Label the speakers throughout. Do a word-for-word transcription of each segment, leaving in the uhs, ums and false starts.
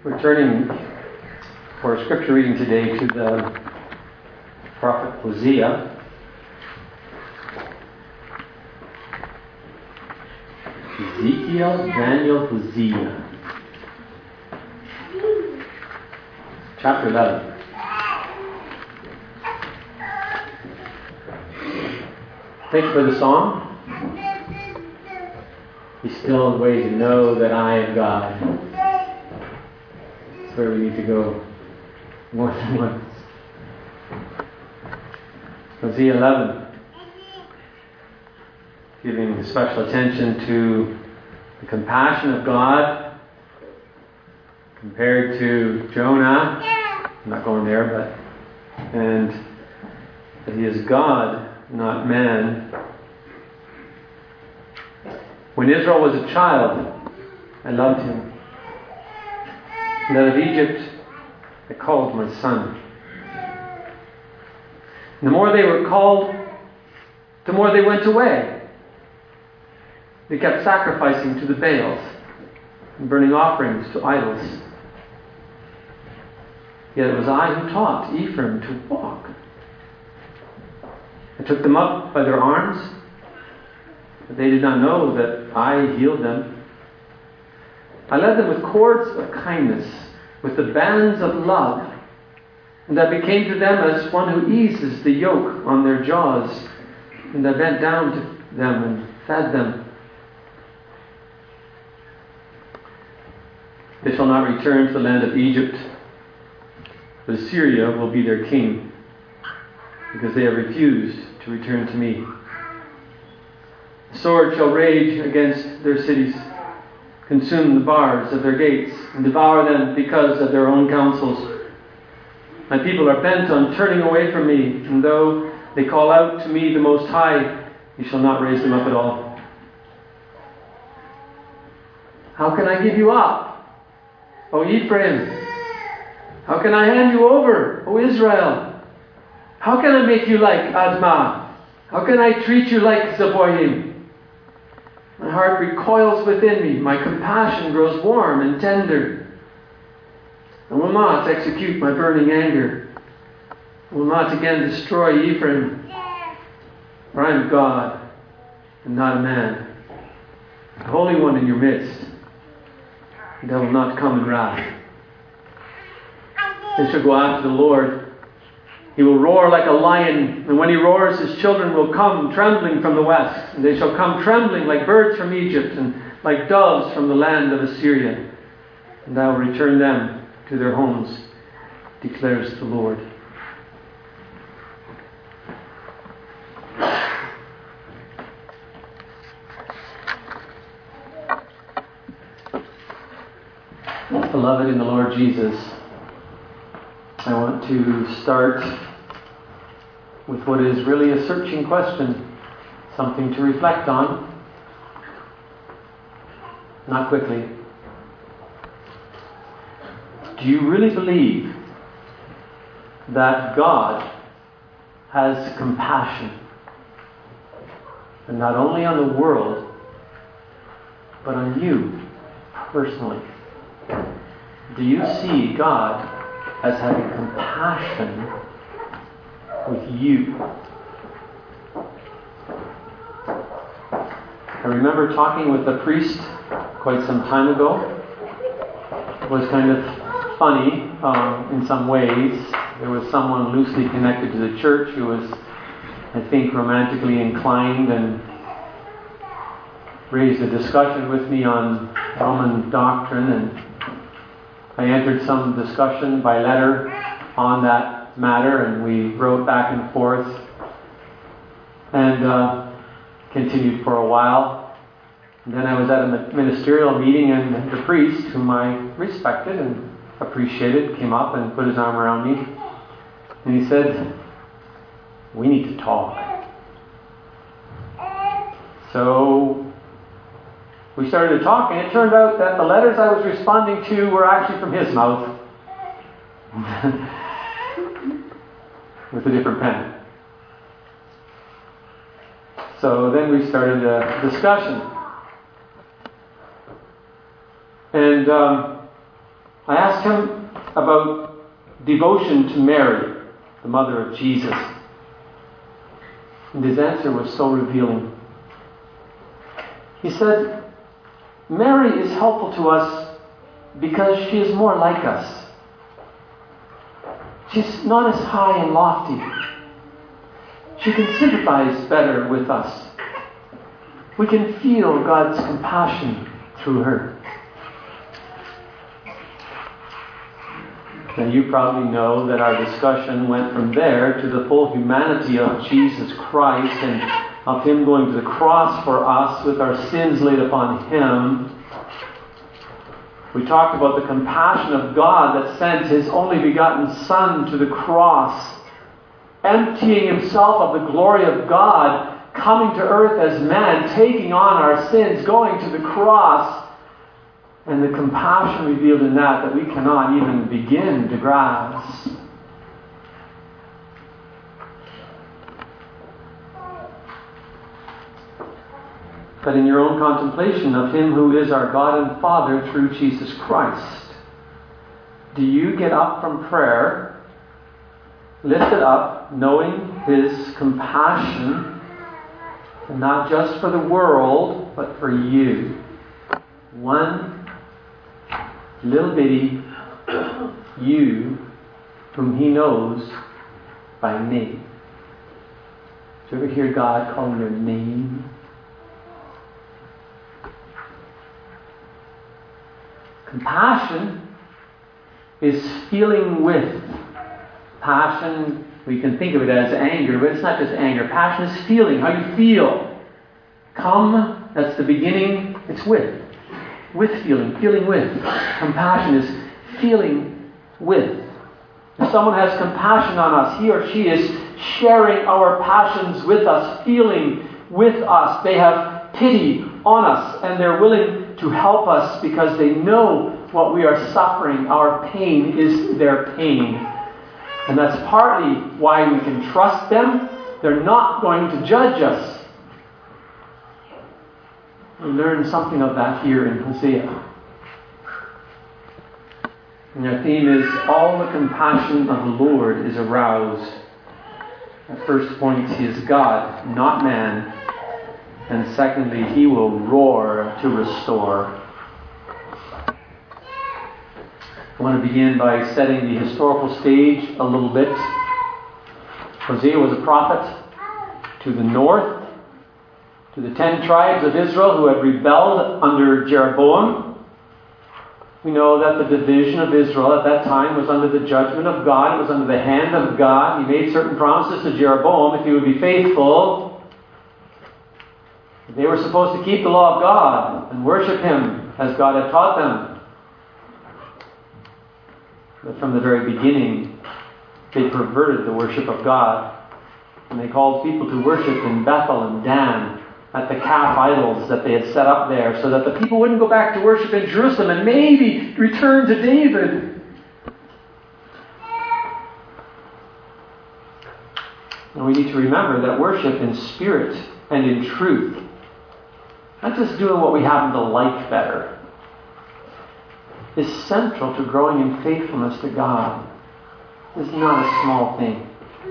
Speaker 1: We're turning for scripture reading today to the prophet Hosea. Ezekiel, Daniel, Hosea. Chapter eleven. Thank you for the song. Be still and wait to know that I am God. That's where we need to go more than once. Hosea eleven. Giving special attention to the compassion of God compared to Jonah. I'm not going there, but and that he is God, not man. When Israel was a child, I loved him. And out of Egypt, I called my son. And the more they were called, the more they went away. They kept sacrificing to the Baals and burning offerings to idols. Yet it was I who taught Ephraim to walk. I took them up by their arms, but they did not know that I healed them. I led them with cords of kindness, with the bands of love, and I became to them as one who eases the yoke on their jaws, and I bent down to them and fed them. They shall not return to the land of Egypt, but Assyria will be their king, because they have refused to return to me. The sword shall rage against their cities, consume the bars of their gates, and devour them because of their own counsels. My people are bent on turning away from me, and though they call out to me the Most High, you shall not raise them up at all. How can I give you up, O Ephraim? How can I hand you over, O Israel? How can I make you like Admah? How can I treat you like Zeboim? My heart recoils within me. My compassion grows warm and tender. I will not execute my burning anger. I will not again destroy Ephraim. For I am God and not a man, the Holy One in your midst. And I will not come in wrath. They shall go after the Lord. He will roar like a lion, and when he roars, his children will come trembling from the west. And they shall come trembling like birds from Egypt, and like doves from the land of Assyria. And I will return them to their homes, declares the Lord. Beloved in the Lord Jesus, I want to start with what is really a searching question, something to reflect on, not quickly. Do you really believe that God has compassion, and not only on the world, but on you personally? Do you see God as having compassion with you? I remember talking with a priest quite some time ago. It was kind of funny um, in some ways. There was someone loosely connected to the church who was, I think, romantically inclined and raised a discussion with me on Roman doctrine, and I entered some discussion by letter on that matter, and we wrote back and forth and uh, continued for a while. And then I was at a ministerial meeting, and the priest, whom I respected and appreciated, came up and put his arm around me, and he said, "We need to talk." So we started to talk, and it turned out that the letters I was responding to were actually from his mouth with a different pen. So then we started a discussion. And um, I asked asked him about devotion to Mary, the mother of Jesus. And his answer was so revealing. He said, Mary is helpful to us because she is more like us. She's not as high and lofty. She can sympathize better with us. We can feel God's compassion through her. Now you probably know that our discussion went from there to the full humanity of Jesus Christ and of Him going to the cross for us with our sins laid upon Him. We talked about the compassion of God that sent His only begotten Son to the cross, emptying Himself of the glory of God, coming to earth as man, taking on our sins, going to the cross, and the compassion revealed in that that we cannot even begin to grasp. But in your own contemplation of Him who is our God and Father through Jesus Christ, do you get up from prayer, lifted up, knowing His compassion, and not just for the world, but for you? One little bitty you whom He knows by name. Do you ever hear God calling your name? Compassion is feeling with. Passion, we can think of it as anger, but it's not just anger. Passion is feeling, how you feel. Come, that's the beginning, it's with. With feeling, feeling with. Compassion is feeling with. If someone has compassion on us, he or she is sharing our passions with us, feeling with us. They have pity on us, and they're willing to help us because they know what we are suffering. Our pain is their pain. And that's partly why we can trust them. They're not going to judge us. We learn something of that here in Hosea. And our theme is, all the compassion of the Lord is aroused. At first point, He is God, not man. And secondly, He will roar to restore. I want to begin by setting the historical stage a little bit. Hosea was a prophet to the north, to the ten tribes of Israel who had rebelled under Jeroboam. We know that the division of Israel at that time was under the judgment of God. It was under the hand of God. He made certain promises to Jeroboam if he would be faithful. They were supposed to keep the law of God and worship Him as God had taught them. But from the very beginning, they perverted the worship of God. And they called people to worship in Bethel and Dan, at the calf idols that they had set up there, so that the people wouldn't go back to worship in Jerusalem and maybe return to David. And we need to remember that worship in spirit and in truth, not just doing what we happen to like better, is central to growing in faithfulness to God. It's not a small thing.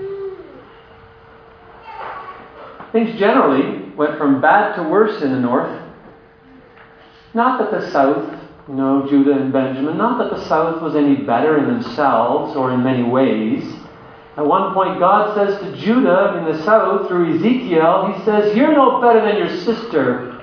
Speaker 1: Things generally went from bad to worse in the north. Not that the south, you know, Judah and Benjamin, not that the south was any better in themselves or in many ways. At one point God says to Judah in the south through Ezekiel, He says, "You're no better than your sister."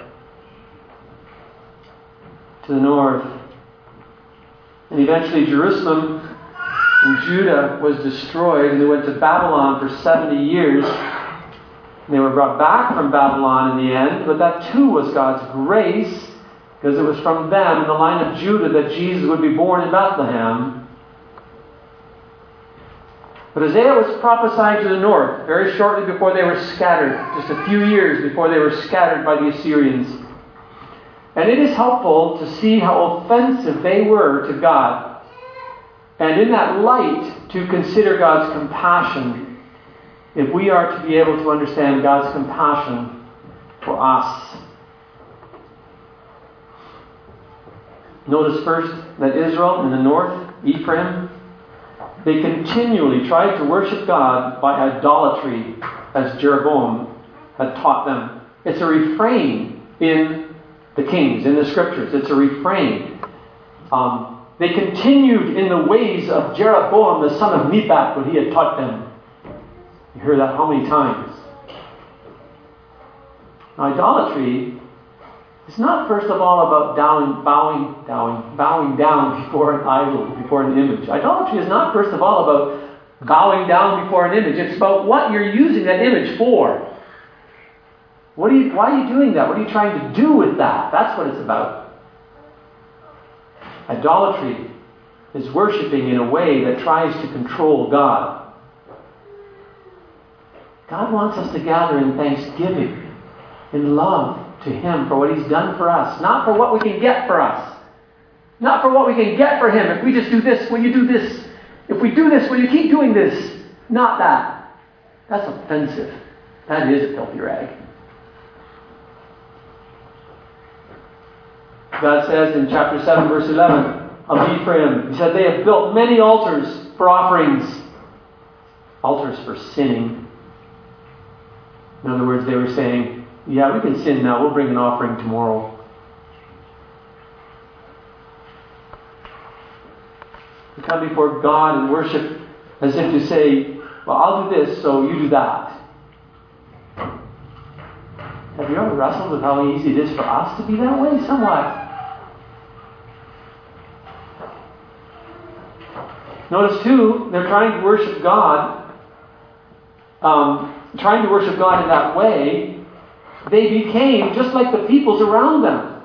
Speaker 1: To the north. And eventually Jerusalem and Judah was destroyed, and they went to Babylon for seventy years. And they were brought back from Babylon in the end, but that too was God's grace, because it was from them, in the line of Judah, that Jesus would be born in Bethlehem. But Isaiah was prophesying to the north very shortly before they were scattered, just a few years before they were scattered by the Assyrians. And it is helpful to see how offensive they were to God. And in that light, to consider God's compassion, if we are to be able to understand God's compassion for us. Notice first that Israel in the north, Ephraim, they continually tried to worship God by idolatry, as Jeroboam had taught them. It's a refrain in the Kings, in the Scriptures. It's a refrain. Um, they continued in the ways of Jeroboam, the son of Nebat, what he had taught them. You hear that how many times? Now, idolatry is not first of all about bowing, bowing, bowing, bowing down before an idol, before an image. Idolatry is not first of all about bowing down before an image. It's about what you're using that image for. What are you, why are you doing that? What are you trying to do with that? That's what it's about. Idolatry is worshiping in a way that tries to control God. God wants us to gather in thanksgiving, in love to Him for what He's done for us, not for what we can get for us. Not for what we can get for Him. If we just do this, will you do this? If we do this, will you keep doing this? Not that. That's offensive. That is a filthy rag. God says in chapter seven, verse eleven of Ephraim, He said, they have built many altars for offerings. Altars for sinning. In other words, they were saying, yeah, we can sin now. We'll bring an offering tomorrow. We come before God and worship as if to say, well, I'll do this, so you do that. Have you ever wrestled with how easy it is for us to be that way? Somewhat. Notice too, they're trying to worship God, um, trying to worship God in that way. They became just like the peoples around them.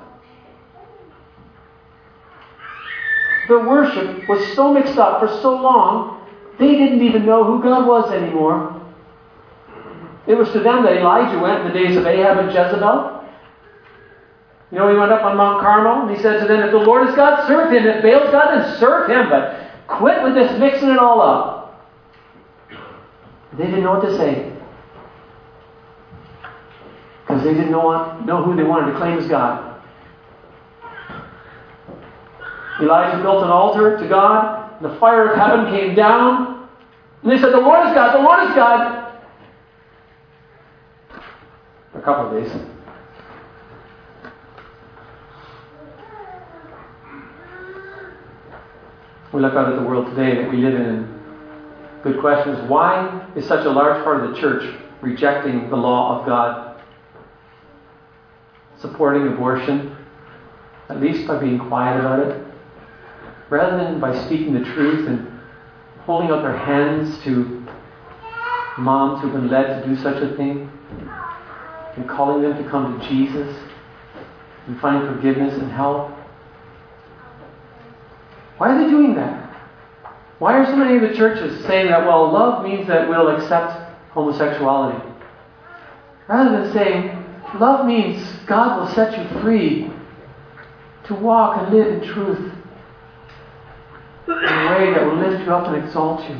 Speaker 1: Their worship was so mixed up for so long, they didn't even know who God was anymore. It was to them that Elijah went in the days of Ahab and Jezebel. You know, he went up on Mount Carmel and he said to them, if the Lord is God, serve Him. If Baal's God, then serve Him. But quit with this mixing it all up. They didn't know what to say. Because they didn't know, know who they wanted to claim as God. Elijah built an altar to God. The fire of heaven came down. And they said, the Lord is God, the Lord is God. For a couple of days. We look out at the world today that we live in. Good question is, why is such a large part of the church rejecting the law of God? Supporting abortion, at least by being quiet about it, rather than by speaking the truth and holding out their hands to moms who've been led to do such a thing, and calling them to come to Jesus and find forgiveness and help. Why are they doing that? Why are so many of the churches saying that, well, love means that we'll accept homosexuality? Rather than saying, love means God will set you free to walk and live in truth in a way that will lift you up and exalt you.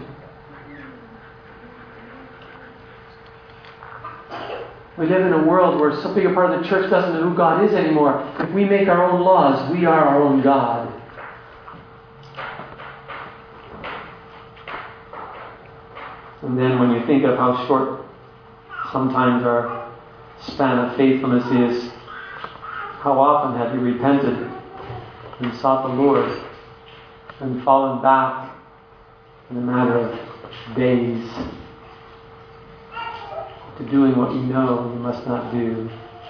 Speaker 1: We live in a world where so big a part of the church doesn't know who God is anymore. If we make our own laws, we are our own God. And then when you think of how short sometimes our span of faithfulness is, how often have you repented and sought the Lord and fallen back in a matter of days to doing what you know you must not do?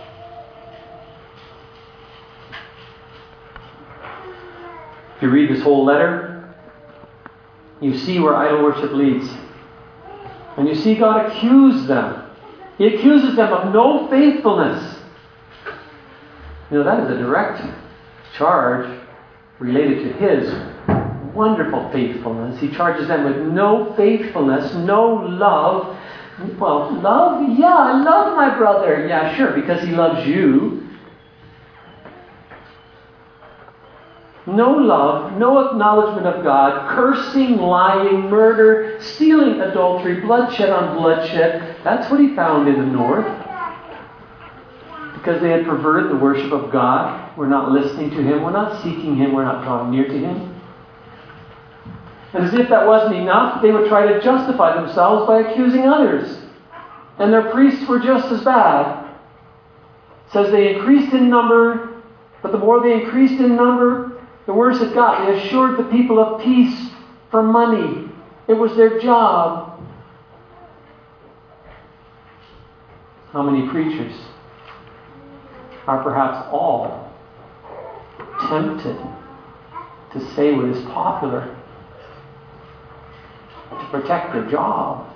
Speaker 1: If you read this whole letter, you see where idol worship leads. And you see God accuse them. He accuses them of no faithfulness. You know, that is a direct charge related to His wonderful faithfulness. He charges them with no faithfulness, no love. Well, love? Yeah, I love my brother. Yeah, sure, because he loves you. No love, no acknowledgement of God, cursing, lying, murder, stealing, adultery, bloodshed on bloodshed. That's what he found in the north. Because they had perverted the worship of God. We're not listening to Him. We're not seeking Him. We're not drawing near to Him. And as if that wasn't enough, they would try to justify themselves by accusing others. And their priests were just as bad. It says they increased in number, but the more they increased in number, the worse it got. They assured the people of peace for money. It was their job. How many preachers are perhaps all tempted to say what is popular to protect their job?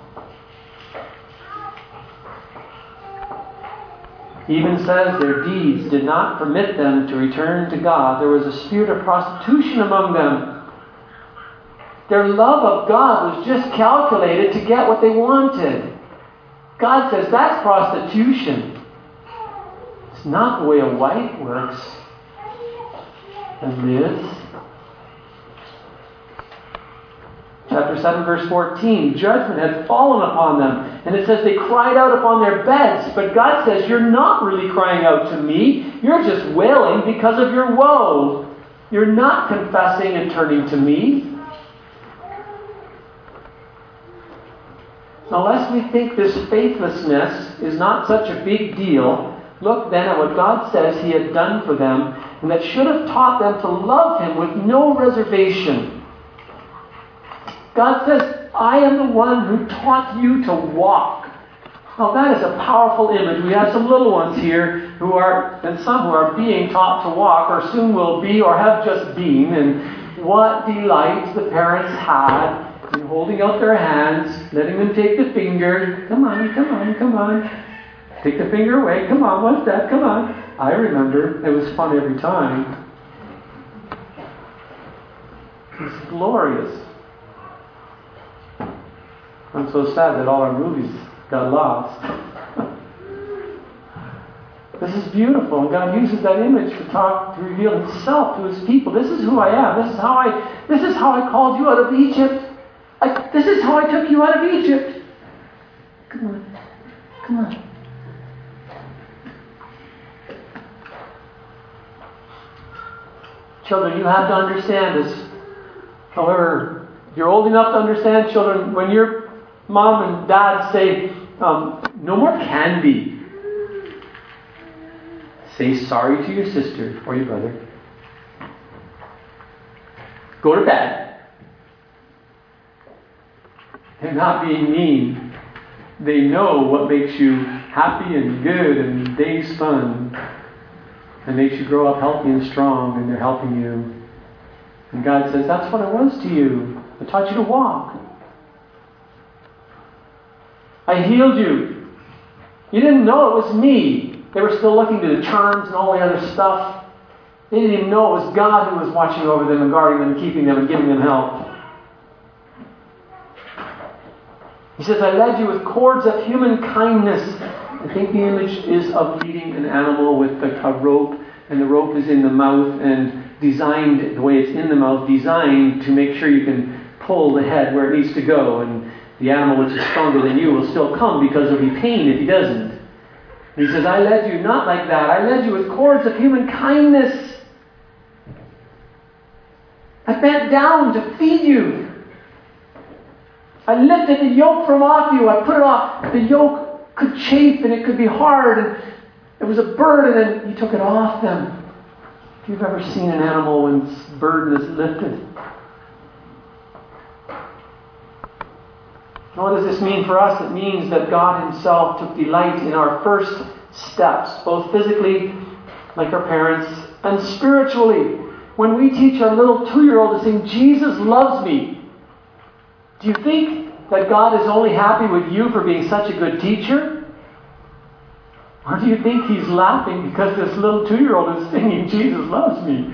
Speaker 1: Even says their deeds did not permit them to return to God. There was a spirit of prostitution among them. Their love of God was just calculated to get what they wanted. God says that's prostitution. It's not the way a wife works and lives. Chapter seven, verse fourteen, judgment had fallen upon them. And it says they cried out upon their beds. But God says, you're not really crying out to me. You're just wailing because of your woe. You're not confessing and turning to me. Unless we think this faithlessness is not such a big deal, look then at what God says He had done for them, and that should have taught them to love Him with no reservation. God says, I am the one who taught you to walk. Now that is a powerful image. We have some little ones here who are, and some who are being taught to walk, or soon will be, or have just been. And what delight the parents had in holding out their hands, letting them take the finger. Come on, come on, come on. Take the finger away. Come on, what's that? Come on. I remember. It was fun every time. It's glorious. I'm so sad that all our movies got lost. This is beautiful, and God uses that image to talk, to reveal Himself to His people. This is who I am. This is how I. This is how I called you out of Egypt. I, this is how I took you out of Egypt. Come on, come on. Children, you have to understand this. However, if you're old enough to understand, children, when your mom and dad say, um, no more candy, say sorry to your sister or your brother. Go to bed. They're not being mean. They know what makes you happy and good and days fun and makes you grow up healthy and strong, and they're helping you. And God says, that's what I was to you. I taught you to walk. I healed you. You didn't know it was me. They were still looking to the charms and all the other stuff. They didn't even know it was God who was watching over them and guarding them and keeping them and giving them help. He says, I led you with cords of human kindness. I think the image is of leading an animal with a, a rope, and the rope is in the mouth and designed, the way it's in the mouth, designed to make sure you can pull the head where it needs to go, and the animal which is stronger than you will still come because there will be pain if he doesn't. And he says, I led you not like that. I led you with cords of human kindness. I bent down to feed you. I lifted the yoke from off you. I put it off. The yoke could chafe and it could be hard, and it was a burden, and He took it off them. If you've ever seen an animal when its burden is lifted. What does this mean for us? It means that God Himself took delight in our first steps, both physically, like our parents, and spiritually. When we teach our little two-year-old to sing, Jesus loves me, do you think that God is only happy with you for being such a good teacher? Or do you think He's laughing because this little two-year-old is singing, Jesus loves me?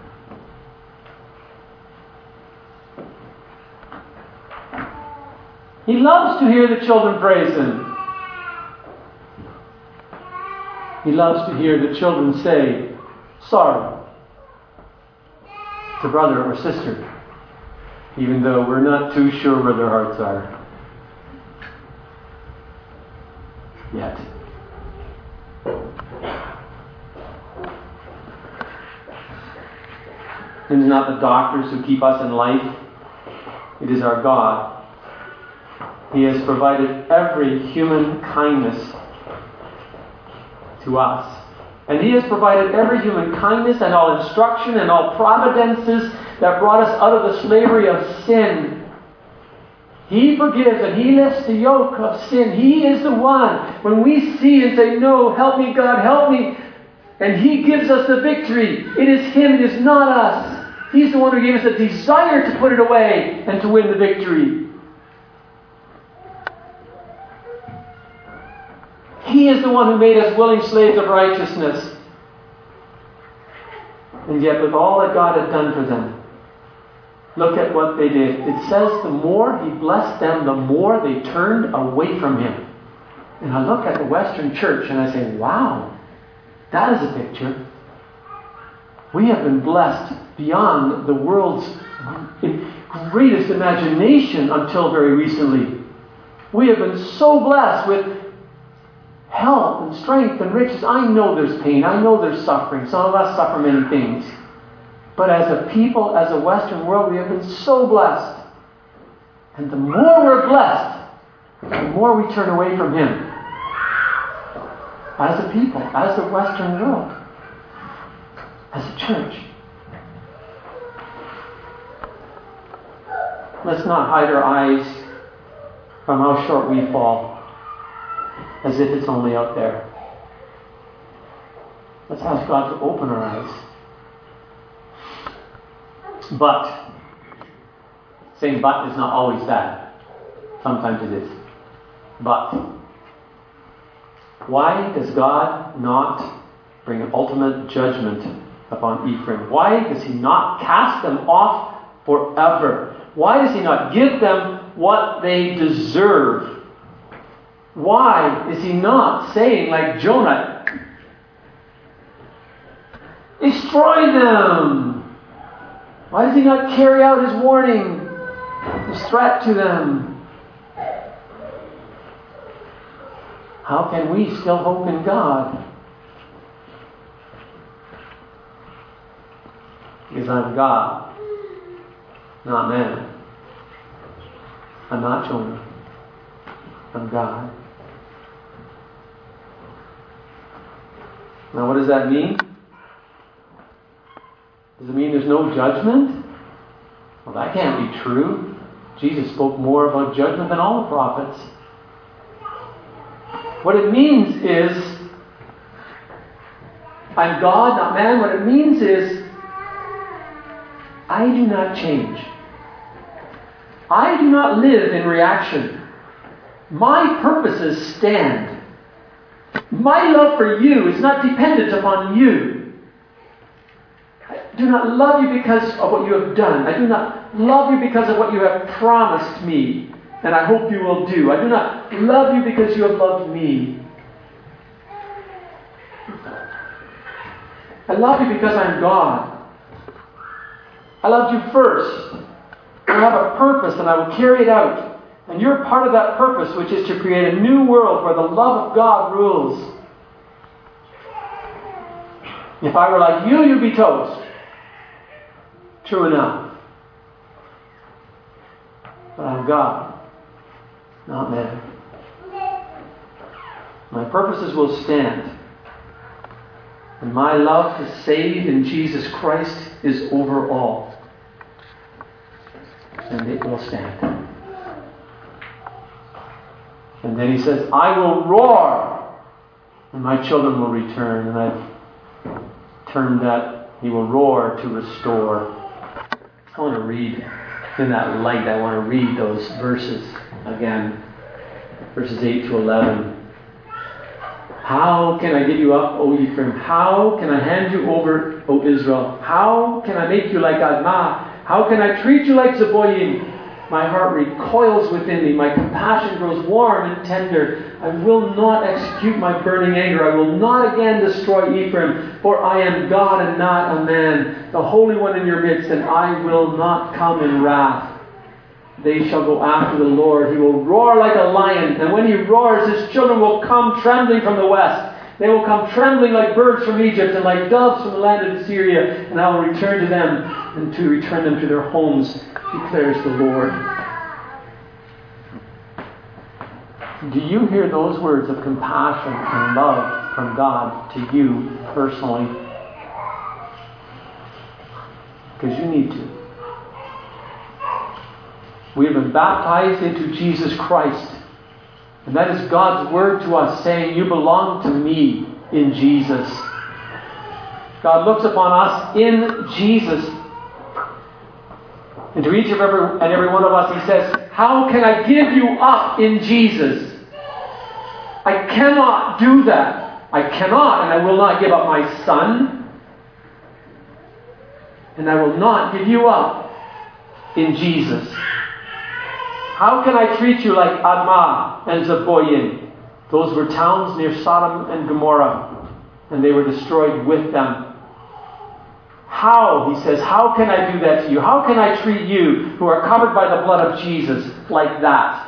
Speaker 1: He loves to hear the children praise Him. He loves to hear the children say, sorry, to brother or sister, even though we're not too sure where their hearts are yet. It is not the doctors who keep us in life. It is our God. He has provided every human kindness to us. And He has provided every human kindness and all instruction and all providences that brought us out of the slavery of sin. He forgives and He lifts the yoke of sin. He is the one. When we see and say, no, help me God, help me. And He gives us the victory. It is Him, it is not us. He's the one who gave us a desire to put it away and to win the victory. He is the one who made us willing slaves of righteousness. And yet with all that God had done for them, look at what they did. It says the more He blessed them, the more they turned away from Him. And I look at the Western church and I say, wow, that is a picture. We have been blessed beyond the world's greatest imagination until very recently. We have been so blessed with health and strength and riches. I know there's pain. I know there's suffering. Some of us suffer many things. But as a people, as a Western world, we have been so blessed. And the more we're blessed, the more we turn away from Him. As a people, as the Western world, as a church. Let's not hide our eyes from how short we fall, as if it's only out there. Let's ask God to open our eyes. But, saying but is not always bad. Sometimes it is. But, why does God not bring ultimate judgment upon Ephraim? Why does He not cast them off forever? Why does He not give them what they deserve? Why is He not saying, like Jonah, destroy them? Why does He not carry out His warning, His threat to them? How can we still hope in God? Because I'm God, not man. I'm not Jonah. I'm God. Now what does that mean? Does it mean there's no judgment? Well, that can't be true. Jesus spoke more about judgment than all the prophets. What it means is, I'm God, not man. What it means is, I do not change. I do not live in reaction. My purposes stand. My love for you is not dependent upon you. I do not love you because of what you have done. I do not love you because of what you have promised me, and I hope you will do. I do not love you because you have loved me. I love you because I'm God. I loved you first. I have a purpose and I will carry it out. And you're part of that purpose, which is to create a new world where the love of God rules. If I were like you, you'd be toast. True enough. But I'm God, not man. My purposes will stand. And my love to save in Jesus Christ is over all. And it will stand. And then He says, I will roar, and my children will return. And I've turned that, He will roar to restore. I want to read, in that light, I want to read those verses again. Verses eight to eleven. How can I give you up, O Ephraim? How can I hand you over, O Israel? How can I make you like Admah? How can I treat you like Zeboim? My heart recoils within me. My compassion grows warm and tender. I will not execute my burning anger. I will not again destroy Ephraim, for I am God and not a man, the Holy One in your midst, and I will not come in wrath. They shall go after the Lord. He will roar like a lion, and when He roars, His children will come trembling from the west. They will come trembling like birds from Egypt and like doves from the land of Assyria, and I will return to them and to return them to their homes, declares the Lord. Do you hear those words of compassion and love from God to you personally? Because you need to. We have been baptized into Jesus Christ. And that is God's word to us, saying, you belong to me in Jesus. God looks upon us in Jesus. And to each of every, and every one of us, He says, how can I give you up in Jesus? I cannot do that. I cannot and I will not give up my son. And I will not give you up in Jesus. How can I treat you like Admah and Zeboyim? Those were towns near Sodom and Gomorrah, and they were destroyed with them. How, he says, how can I do that to you? How can I treat you who are covered by the blood of Jesus like that?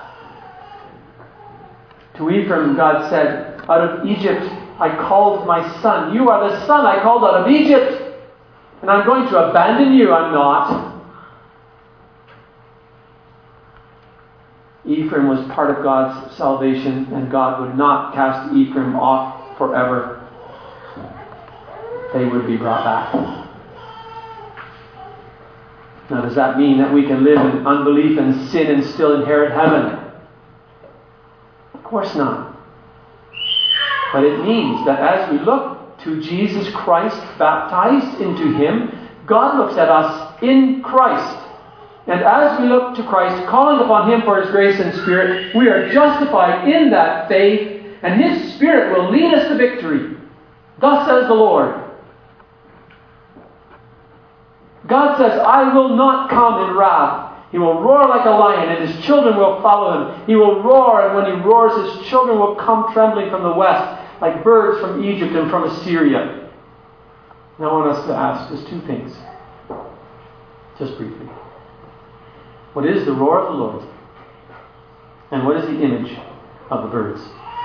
Speaker 1: To Ephraim, God said, out of Egypt I called my son. You are the son I called out of Egypt. And I'm going to abandon you. I'm not. Ephraim was part of God's salvation, and God would not cast Ephraim off forever. They would be brought back. Now, does that mean that we can live in unbelief and sin and still inherit heaven? Of course not. But it means that as we look to Jesus Christ, baptized into Him, God looks at us in Christ. And as we look to Christ, calling upon Him for His grace and Spirit, we are justified in that faith, and His Spirit will lead us to victory. Thus says the Lord. God says, I will not come in wrath. He will roar like a lion, and His children will follow Him. He will roar, and when He roars, His children will come trembling from the west, like birds from Egypt and from Assyria. Now I want us to ask just two things. Just briefly. What is the roar of the Lord? And what is the image of the birds?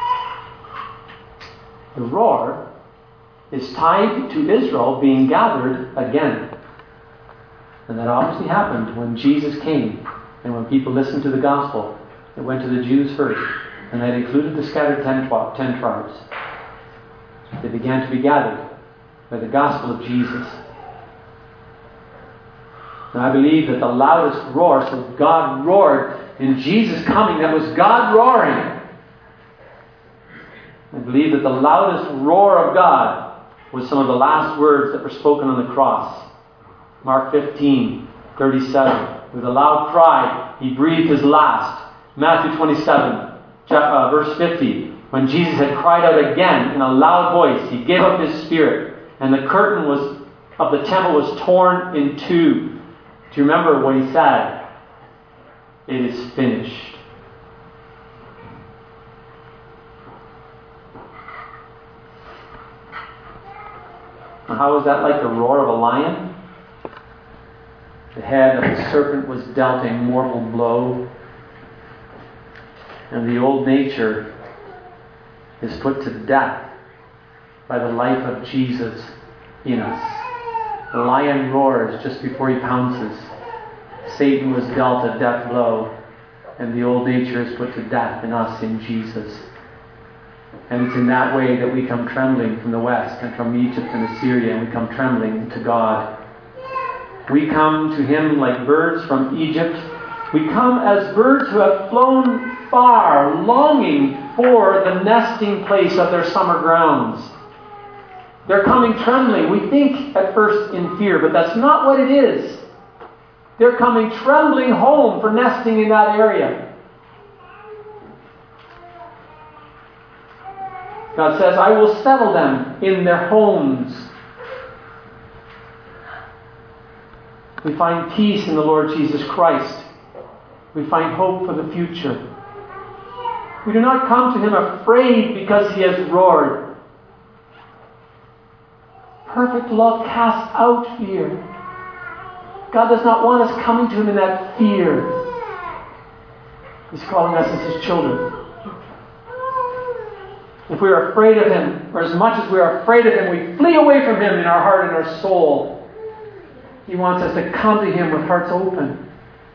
Speaker 1: The roar is tied to Israel being gathered again. And that obviously happened when Jesus came and when people listened to the gospel. It went to the Jews first, and that included the scattered ten, ten tribes. They began to be gathered by the gospel of Jesus. And I believe that the loudest roar, so God roared in Jesus coming, that was God roaring. I believe that the loudest roar of God was some of the last words that were spoken on the cross. Mark fifteen, thirty-seven. With a loud cry, He breathed His last. Matthew twenty-seven, uh, verse fifty. When Jesus had cried out again in a loud voice, He gave up His spirit, and the curtain was of the temple was torn in two. Do you remember what He said? It is finished. Now, how was that like the roar of a lion? The head of the serpent was dealt a mortal blow, and the old nature is put to death by the life of Jesus in us. The lion roars just before he pounces. Satan was dealt a death blow, and the old nature is put to death in us in Jesus. And it's in that way that we come trembling from the west and from Egypt and Assyria, and we come trembling to God. We come to Him like birds from Egypt. We come as birds who have flown far, longing for the nesting place of their summer grounds. They're coming trembling. We think at first in fear, but that's not what it is. They're coming trembling home for nesting in that area. God says, I will settle them in their homes. We find peace in the Lord Jesus Christ. We find hope for the future. We do not come to Him afraid because He has roared. Perfect love casts out fear. God does not want us coming to Him in that fear. He's calling us as His children. If we are afraid of Him, or as much as we are afraid of Him, we flee away from Him in our heart and our soul. He wants us to come to Him with hearts open.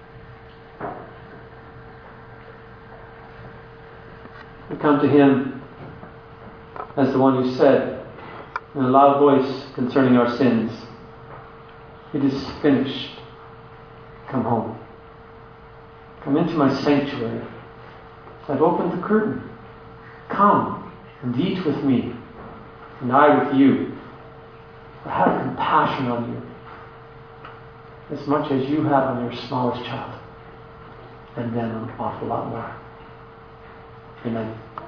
Speaker 1: We come to Him as the one who said in a loud voice concerning our sins, "It is finished. Come home. Come into my sanctuary. I've opened the curtain. Come and eat with me, and I with you. I have compassion on you, as much as you have on your smallest child, and then an awful lot more." Amen.